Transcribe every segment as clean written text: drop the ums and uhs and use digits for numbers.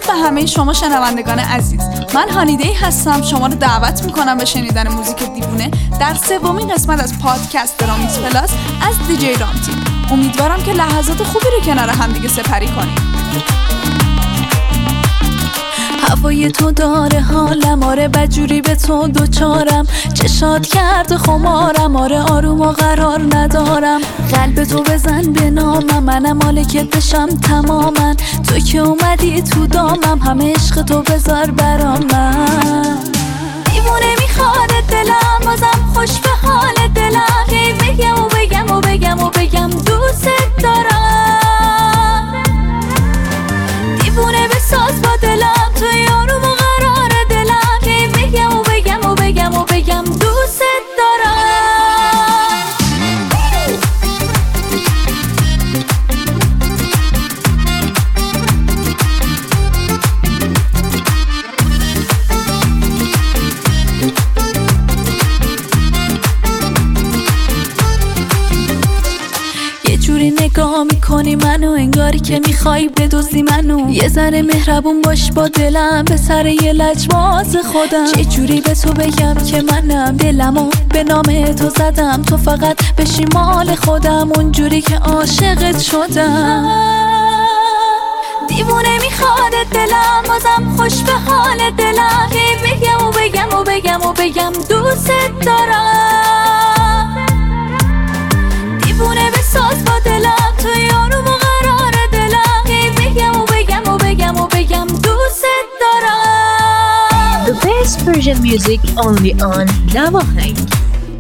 به همه شما شنوندگان عزیز. من هانیدی هستم. شما رو دعوت میکنم به شنیدن موزیک دیوونه در سومین قسمت از پادکست رامیکس پلاس از دیجی رامتین. امیدوارم که لحظات خوبی رو کنار هم دیگه سپری کنیم. هوای تو داره حالم، آره بدجوری به تو دوچارم، چشات کرد خمارم، آره آروم و قرار ندارم. قلب تو بزن به نامم، منم مالکت بشم تماما. تو که اومدی تو دامم، همه عشق تو بذار برام. من دیوونه میخواد دلم، بازم خوش به حال دلم. کی بگم و بگم و بگم و بگم دوست دارم. دیوونه بساز با دلم، توی آروم و قرار دلم. کی بگم و بگم و بگم و بگم دوست دارم. جوری نگاه میکنی منو، انگاری که میخوای بدزدی منو. یه ذره مهربون باش با دلم، به سر یه لجباز خودم. چه جوری به تو بگم که منم دلمو به نام تو زدم. تو فقط بشی مال خودم، اونجوری که عاشقت شدم. دیوونه میخواد دلم، بازم خوش به حال دلم. کی بگم و بگم و بگم و بگم دوست دارم. دیوونه بساز با دلم، توی آروم و قرار دلم. کی بگم و بگم و بگم و بگم دوست دارم. The best Persian music only on Navahang.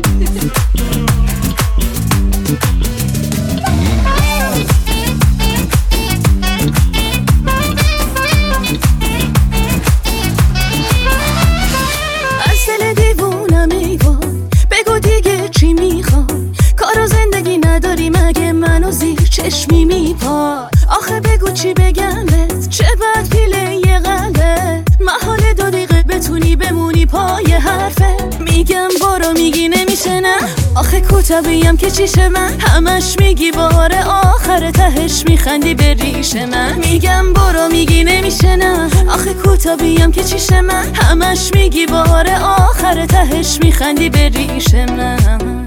اصل دیوونم ایوان، بگو دیگه چی میخوای؟ کارو زندگی نداری مگه منو زیر چشمی میپای؟ آخه بگو چی بگم بهت، چه بد پیله یه قلبه. محال 2 دقیقه بتونی بمونی پای حرفه. میگم برو میگی نمیشه نه، آخه کوتابیم که چیشه من. همش میگی بار آخر تهش میخندی به ریش من. میگم برو میگی نمیشه نه، آخه کوتابیم که چیشه من. همش میگی بار آخر تهش میخندی به ریش من.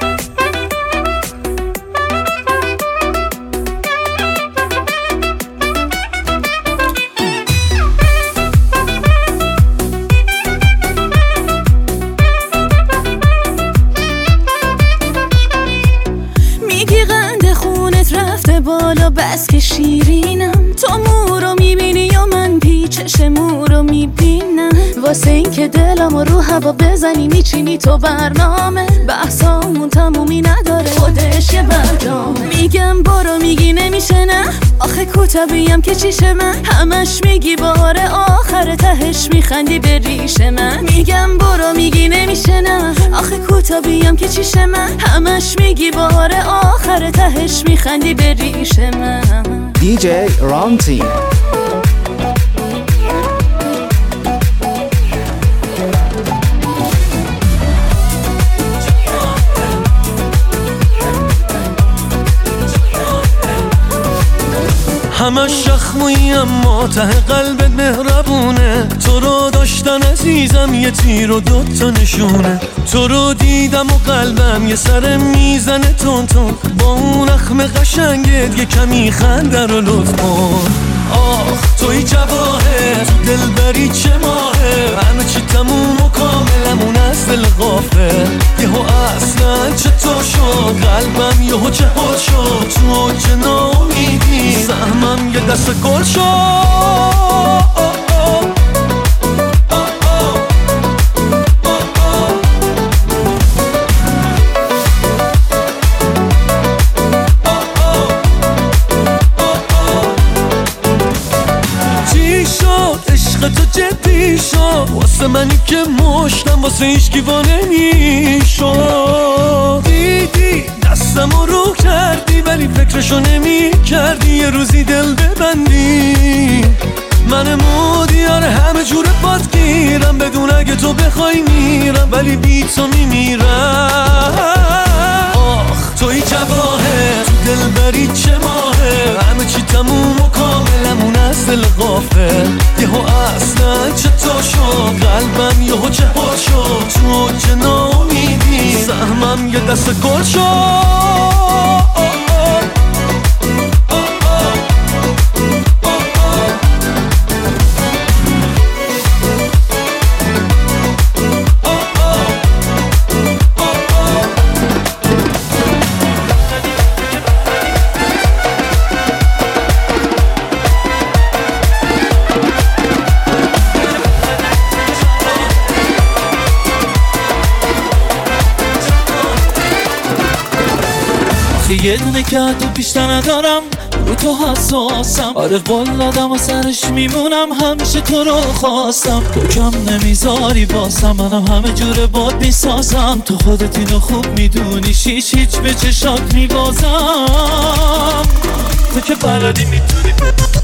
بالا بس که شیرینم، تو مورو میبینی یا من پیچش مورو میبینم. واسه این که دلمو رو هوا بزنی میچینی تو برنامه. بحثامون تمومی نداره، خودش یه برنامه. میگم برو میگی نمیشه نه، آخه کوتابیم که چیشه من. همش میگی بار آخر تهش میخندی به ریش من. میگم برو میگی نمیشه نه، آخه کوتابیم که چیشه من. همش میگی بار آخر تهش میخندی به ریش من. DJ رامتین. همش شخمویی اما ته قلبت مهربونه. تو رو داشتن عزیزم یه تیر و 2 تا نشونه. تو رو دیدم و قلبم یه سر میزنه تون تون. با اون اخم قشنگت یه کمی خنده رو لطف کن. آخ توی جواهر دلبری چه ماهه. همه چی تموم و کاملمون از دل غافل. یهو اصلا چطور شد قلبم یهو جهاد شد. تو اوج ناامیدی سهمم یه دست گل شد. تو جدی شد واسه منی که مشتم، واسه هیچ گیوانه میشد. دیدی دستمو رو کردی ولی فکرشو نمی کردی یه روزی دل ببندی. من مودیار همه جور پات گیرم، بدون اگه تو بخوای میرم ولی بی تو میمیرم. آخ توی جواهر تو دل بری چه ماهه. همه چی تموم و کاملمون از دل غافل یهو اصلا چطور شد قلبم یهو جهاد شد تو که ناامیدی سهمم یه دست گل شد یه دونه که تو بیشتر ندارم رو تو حساسم آره قول دادم و سرش میمونم همیشه تو رو خواستم تو کم نمیذاری باسم منم همه جور باد میسازم تو خودت اینو خوب میدونی هیچ به چشات میبازم تو که بلدی میتونی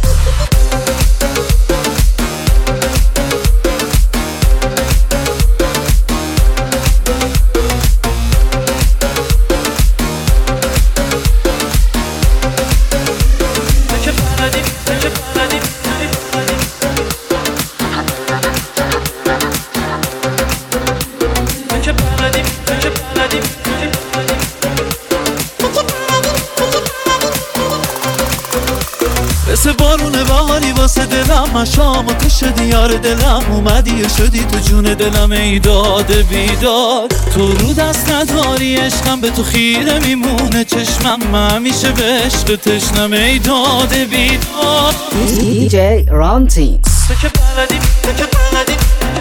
مثل بارون بهاری واسه دلم مشام و تو شدی یار دلم اومدی و شدی تو جون دلم ای داده بیداد تو رو دست نداری عشقم به تو خیره میمونه چشمم همیشه به عشق تشنم ای داده بیداد DJ Ranting تو که بلدی تو که بلدی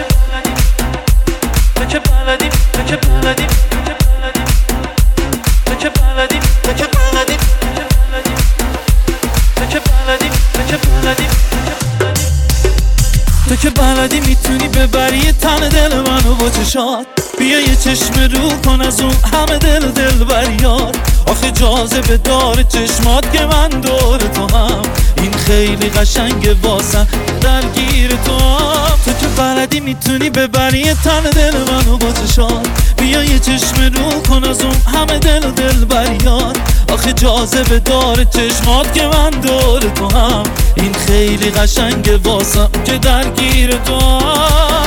تو که بلدی تو که بلدی تو که بلدی تو که بلدی تو که بلدی میتونی ببری تن دل منو با چشات بیا یه چشم رو کن از اون همه دل بریاد آخه جاذبه داره چشمات که من دور تو هم این خیلی قشنگه واسه درگیر تو هم تو که بلدی میتونی ببری تن دل منو با چشات بیا یه چشم رو کن از اون همه دل بریاد آخه جاذبه داره چشمات که من دور تو هم این خیلی قشنگه واسم که درگیر تو هم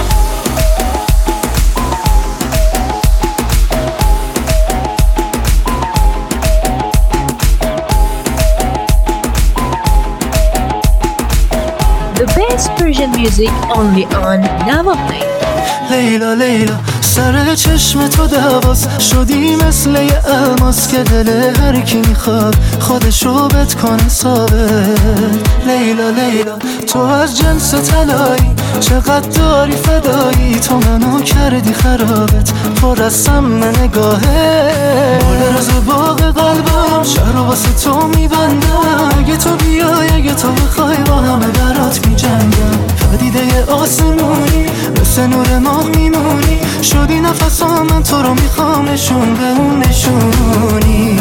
The best Persian music only on Navahay. لیلا لیلا سر چشم تو دواست شدی مثل یه الماس که دل هر کی میخواد خودشو بت کنه ثابت لیلا لیلا تو از جنس طلایی چقدر داری فدایی تو منو کردی خرابت پر از سم نگاهه مال روز باغ قلبم شهر واسه تو میبندم اگه تو بیای اگه تو بخوای با همه برات میجنگم پدیده آسمونی مثل نور ماه میمونی شدی نفسام من تو رو میخوام نشون به اون نشونی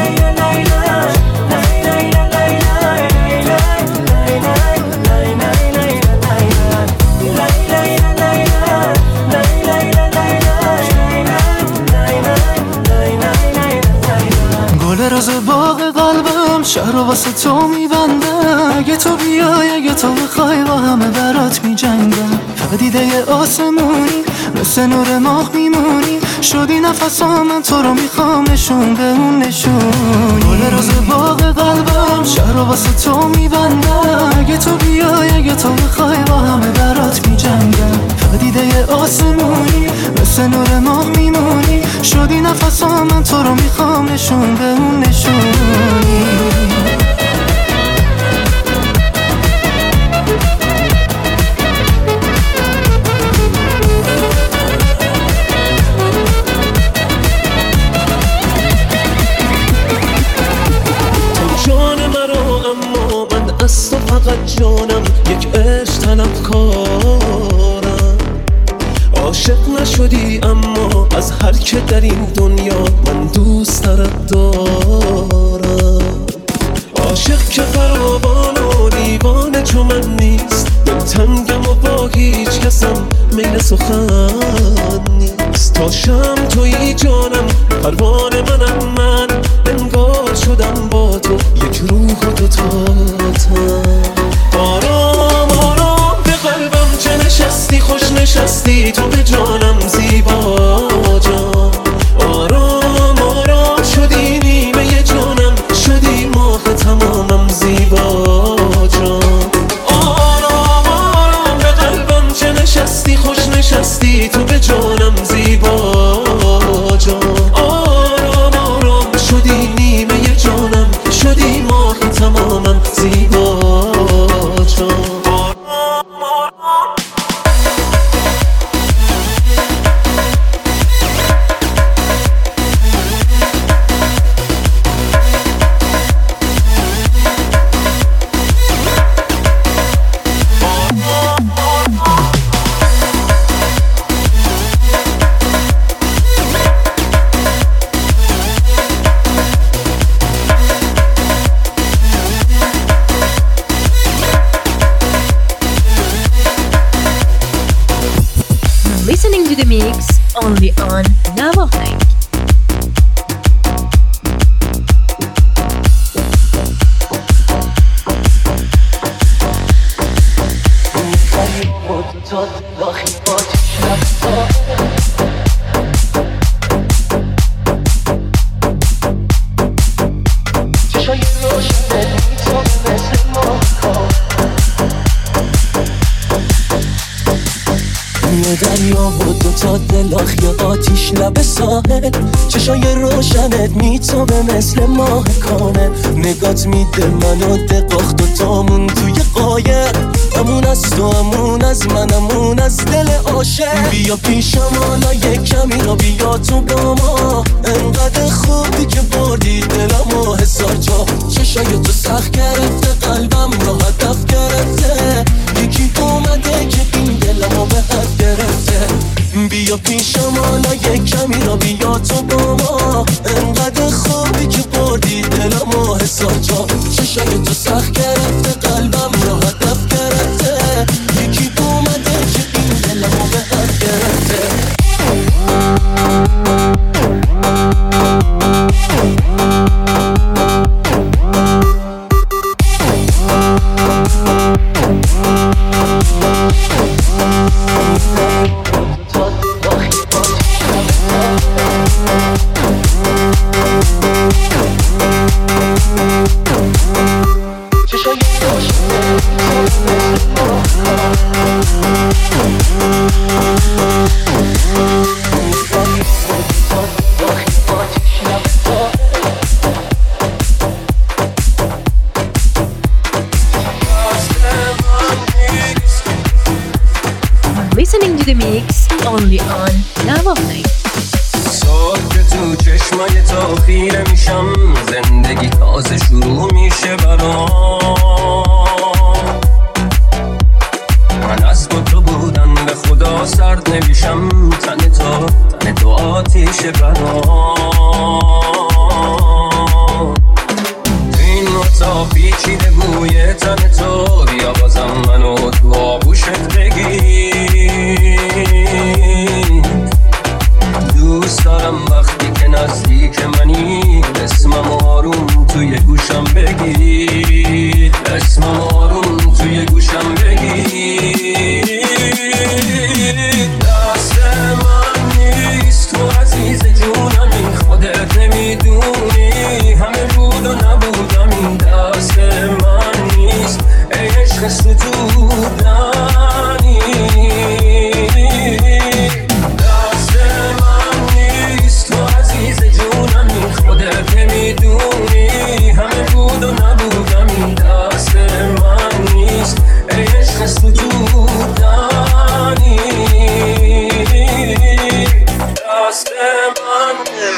گل روز باغ قلبم شهر واسه تو میبندم اگه تو بیای اگه تو بخوای با همه برات میجنگم پدیده آسمونی مثل نور ماه میمونی شدی نفسام من تو رو میخوام نشون به اون نشونی گل روز باغ قلبم شهر واسه تو میبندم اگه تو بیای اگه تو بخوای با همه برات میجنگم پدیده آسمونی مثل نور ماه میمونی شدی نفسام من تو رو میخوام نشون به اون نشونی از تو فقط جانم یک عشق طلبکارم عاشق نشدی اما از هر که در این دنیا من دوست دارم عاشق که فراوان و دیوانه چو من نیست دل تنگم و با هیچ کسم میل سخن نیست تا شم تویی جانم پروانه منم من انگار شدم با تو یک روح و دو تاتم the mix only on Navahank. دریا و دوتا دلاخ یه آتیش لب ساحل چشای روشنت میتابه مثل ماه کانه نگات میده منو دقاخ دوتامون توی قایق همون از تو همون از من همون از دل عاشق بیا پیشم حالا یک کمی را بیا تو با ما انقدر خوبی که بردی دلمو هزار جا چشای تو سخت گرفته قلبم را هدف گرفته یکی اومده که این دلمو به حد گرفته بیا پیشم حالا یک کمی را بیا تو با ما انقدر خوبی که بردی دلمو هزار جا چشای تو سخت گرفته قلبم را هدف گرفته یکی اومده که این دلمو به حد گرفته Listening to the mix only on Navahank. صبح که تو چشمای تو خیره میشم زندگی تازه شروع میشه برام من از تو بودن به خدا سرد نمیشم تن تو آتیش برام این نوتا پیچیده بوی تن تو بیا بازم منو تو آبوشت بگیر دوست دارم وقتی که نزدیک منی اسمم آروم توی گوشم بگی اسمم آروم توی گوشم بگی دست من نیست تو عزیز جونمی خودت نمیدونی همه بود و نبودم این دست من نیست ای عشق ستودنی خودت نمیدونی همه بود و نبودم این دست من نیست ای عشق ستودنی دست من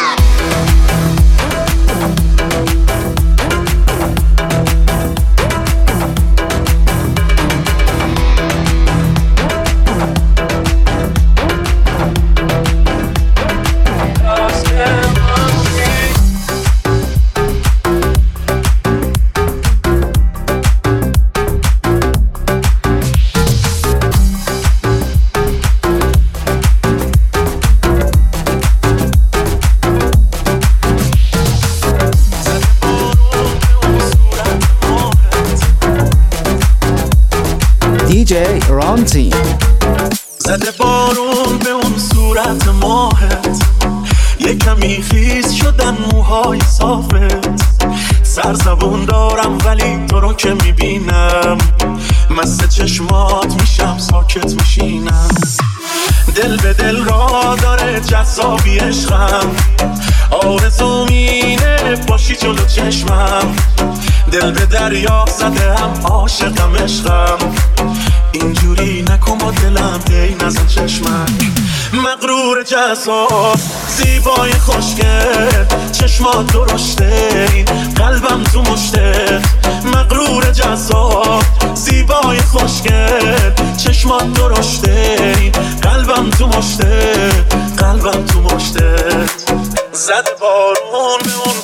DJ Ranting زده بارون به اون صورت ماهت یه کمی خیس شدن موهای صافت سرزبون دارم ولی تو رو که میبینم مست چشمات میشم ساکت میشینم دل به دل را داره جذابی عشقم آرزو مینه باشی جلو چشمم دل به دریا زده هم عاشقم عشقم اینجوری نکن با دلم دی نزن چشمک مغرور جذاب زیبای خوشگل چشمات درشته قلبم تو مشتت مغرور جذاب زیبای خوشگل چشمات درشته قلبم تو مشتت قلبم تو مشتت زده بارون به اون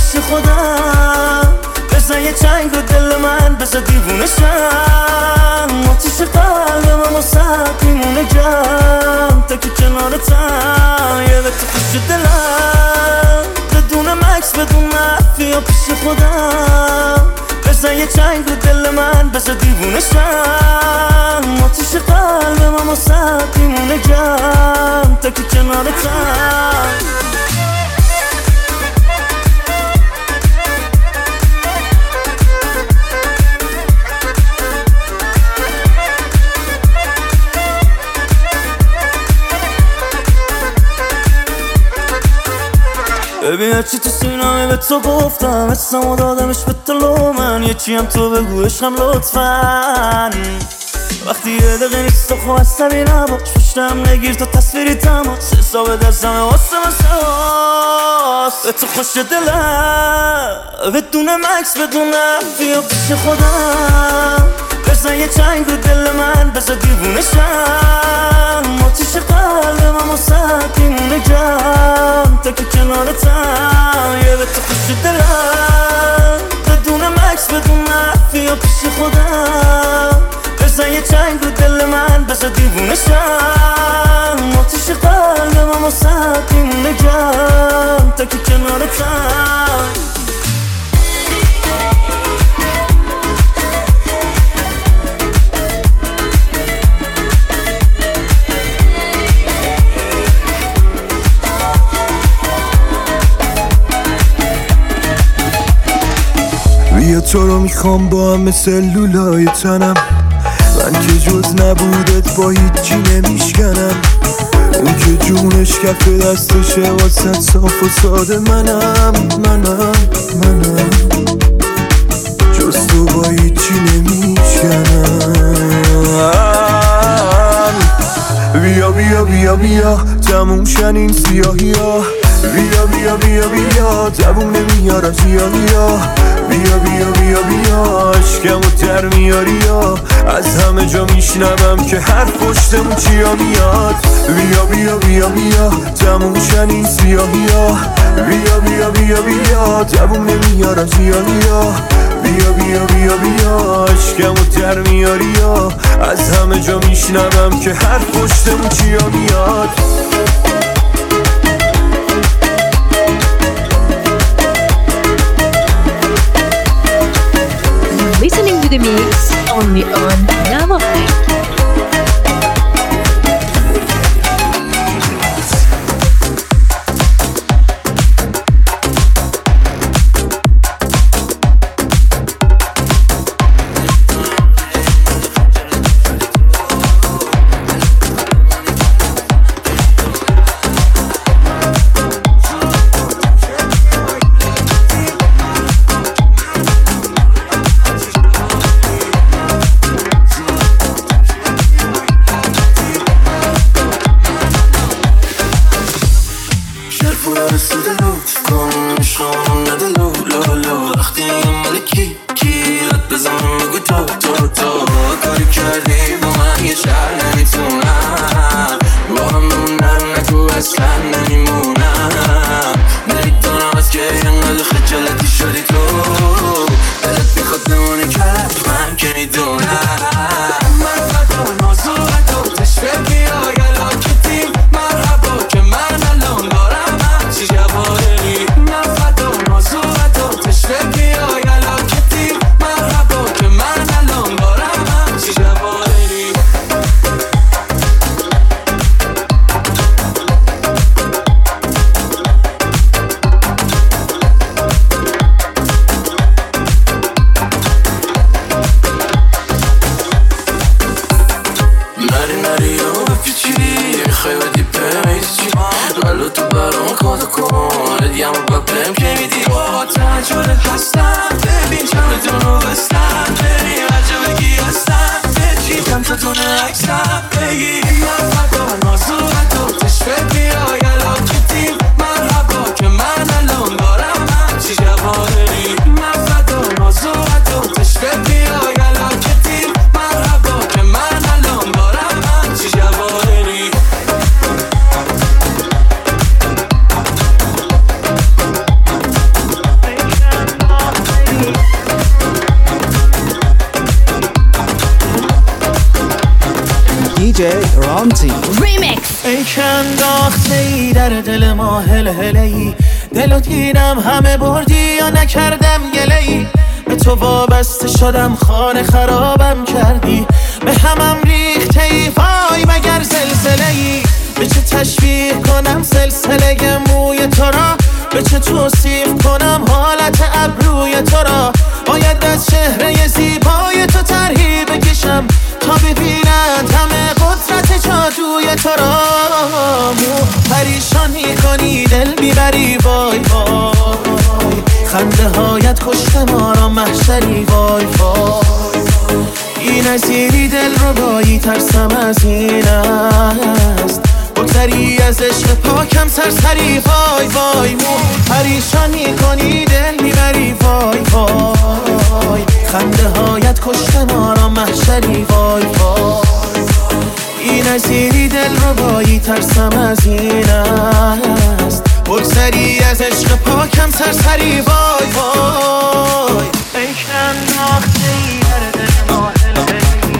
پیش خودم بزن یه چنگ رو دل من بزن دیوونه شم آتیش قلبم واسه میمونه گرم تا که کنارتم یه به تو خوش دلم بدون مکس بدون مفیا پیش خودم بزن یه چنگ رو دل من بزن دیوونه شم آتیش قلبم واسه میمونه گرم تا که کنارتم ببین هرچی تو سینمه به تو گفتم حسمو دادمش به طلو من یکی هم تو بگو عشقم لطفاً وقتی یه دقیقه نیست تو خواهد عصبی نباش پشتم نگیر تو تصویری تماس حساب دستمه واسه مساس به تو خوش دلم بدون مکس بدون بیا پیش خودم بزن یه چنگ رو دل من بزن دیوونه شم آتیش قلبم واسه میمونه گرم تا که کنارتم یه به تو خوش دلم بدون مکس بدون بیا پیش خودم بزن یه چنگ رو دل من بزن دیوونه شم آتیش قلبم واسه میمونه گرم تا که کنارتم بیا تو رو میخوام با هم مثل لولای تنم من که جز نبودت با هیچی نمیشکنم اون که جونش کف دستشه واسه صاف و ساده منم جز تو با هیچی نمیشکنم بیا بیا بیا بیا تموم شن این سیاهی ها بیا بیا بیا بیا تموم نمیار از سیاهی ها بیا بیا بیا بیا عشقمو در میاری یا از همه جا میشنوم که هر پشتمون چیا میاد بیا بیا بیا بیا تموم شن این سیاهی ها بیا بیا بیا بیا تموم نمیار از سیاهی ها بیا بیا بیا بیا عشقمو در میاری یا از همه جا میشنوم که هر پشتمون چیا میاد Listening to the mix only on Navajo. DJ رامتین ریمیکس. ای که انداخته ای در دل ما هله هله ای، دلو دیدم همه بردی یا نکردم گله ای، به تو وابسته شدم خانه خرابم کردی، به همم ریخته ای وای مگر زلزله ای، به چه تشبیه کنم سلسله موی تو را، به چه توصیف کنم حالت ابروی تو را، باید از چهره زیبای تو طرحی بکشم تا ببینند همه قدرت جادوی تو را، پریشان میکنی دل بیبری وای وای، خنده هایت کشته ما را محشری وای وای، این نظیری دل رو بایی ترسم از این است، بگذری از عشق پاکم سرسری وای وای، پریشان میکنی دل میبری وای وای، خنده هایت کشته ما را محشری وای وای، این نظیری دل رو بایی ترسم از این است، بگذری از عشق پاکم سرسری وای وای، ای که انداخته ای در دل ما هله هله ای.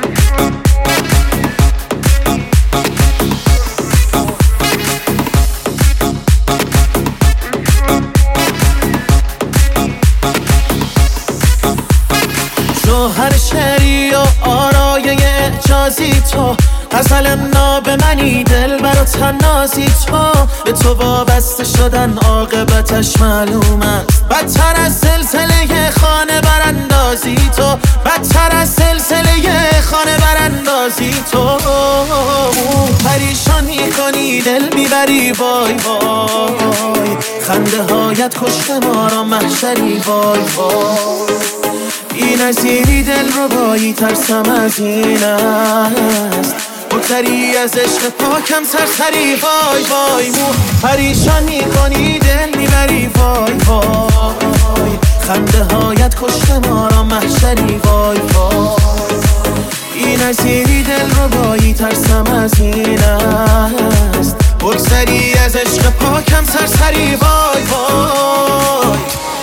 جوهر شعری و آرای اعجازی تو، غزل ناب منی دل برا تنازی تو، به تو وابسته شدن عاقبتش معلوم است، بدتر از سلسله خانه براندازی تو، بدتر از سلسله خانه براندازی تو، پریشان میکنی دل میبری وای وای، خنده هایت کشته ما را محشری وای وای، این نظیری دل رو بایی ترسم از این است، بگذری از عشق پاکم سرسری وای وای، پریشان میکنی دل میبری وای وای، خنده هایت کشته ما را محشری وای وای، این نظیری دل رو بایی ترسم از این است، بگذری از عشق پاکم سرسری وای وای.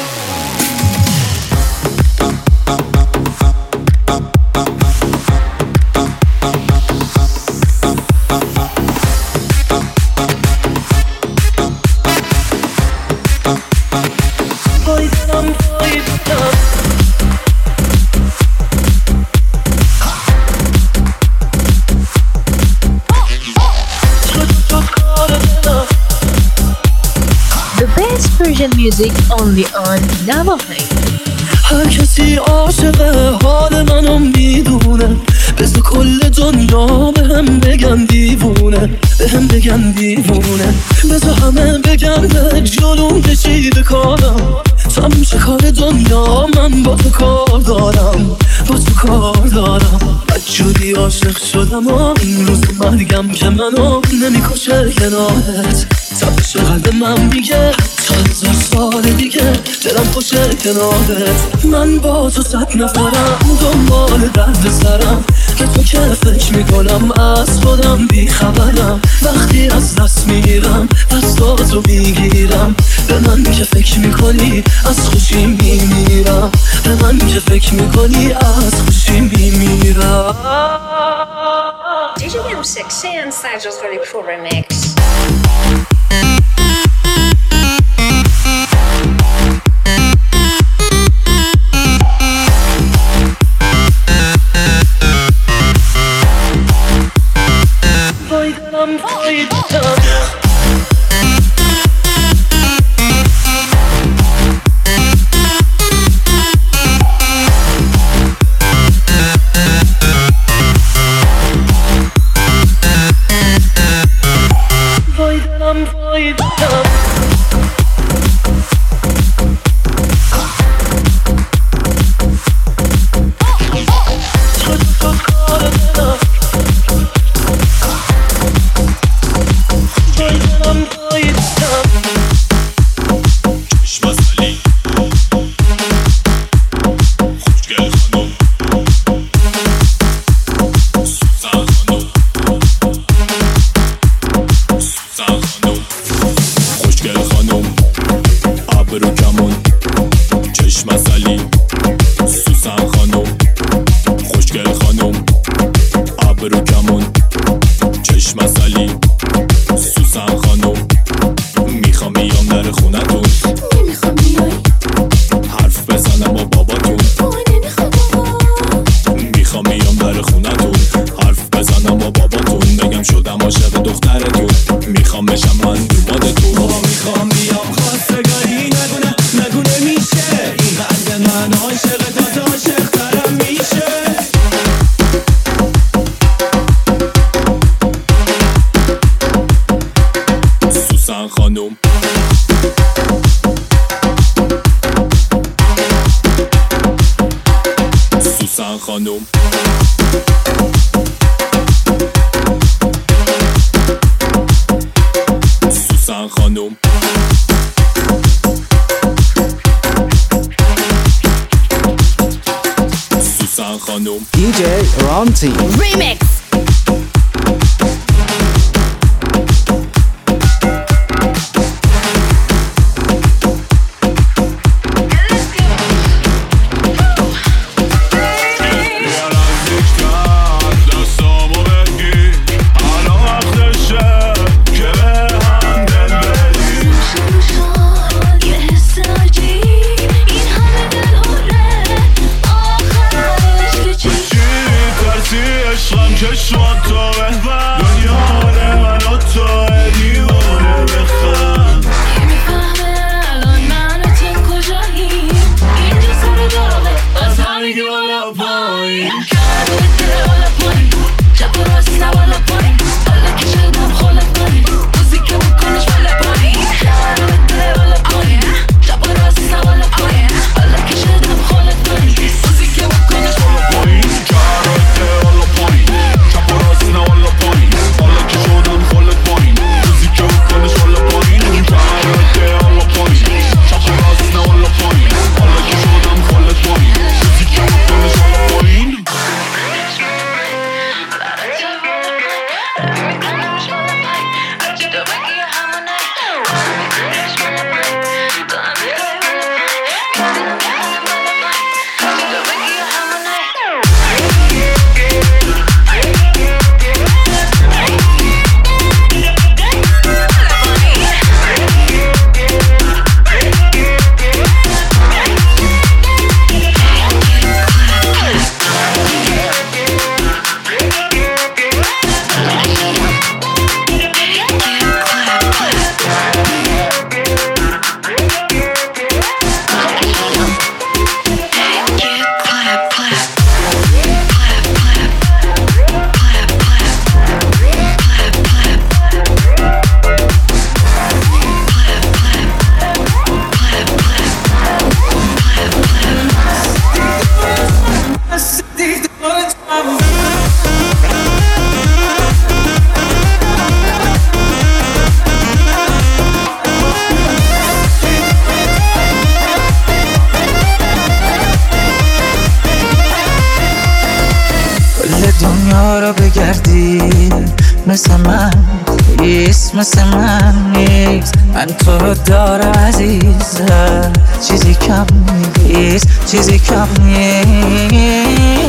Persian music only on Navajo. هر کسی عاشق حال منو میدونه، بذار کل دنیا بهم بگن دیوونه، بهم بگن دیوونه، بذار همه بگن به جلوم کشی بکارم، تموم چه کار دنیا من با تو کار دارم، با تو کار دارم، بدجوری عاشق شدم و این روز مرگم که منو نمیکشه کنارت، تپش قلب من میگه تا 1000 سال دیگه دلم خوشه کنارت، من با تو 100 نفرم دنبال درد سرم، که تو که فکر میکنم از خودم بیخبرم، وقتی از دست میگیرم دستاتو میگیرم، به من که فکر میکنی از خوشی میمیرم، به من که فکر میکنی از خوشی میمیرم. DJ M6 and Sajo's Very Pro Remix. دیوونه میخوام بشم من دوماد تو میخوام بیام خواستگاری نگونه میشه این قلب من عاشق تا عاشق ترم میشه سوسن خانوم سوسن خانوم سوسن خانوم سوسن خانوم DJ Ron-T Remix. دنیا رو بگردی مثل من نیست، مثل من نیست. من تو رو دارم عزیزم، چیزی کم نیست، چیزی کم نیست.